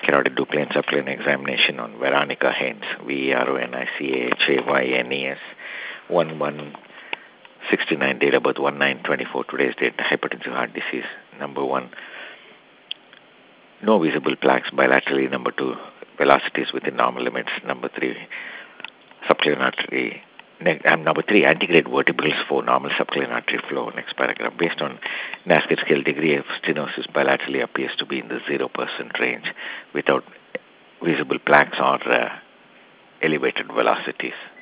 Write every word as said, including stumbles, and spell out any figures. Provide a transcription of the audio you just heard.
carotid ductal subclinic examination on Veronica Haynes, V E R O N I C A H A Y N E S, one one sixty-nine, date of birth one nine twenty-four, today's date, hypertensive heart disease. Number one, no visible plaques bilaterally. Number two, velocities within normal limits. Number three, subclinic artery. And number three, antegrade vertebrals for normal subclinic artery flow. Next paragraph. Based on NASCAR scale, degree of stenosis bilaterally appears to be in the zero percent range without visible plaques or uh, elevated velocities.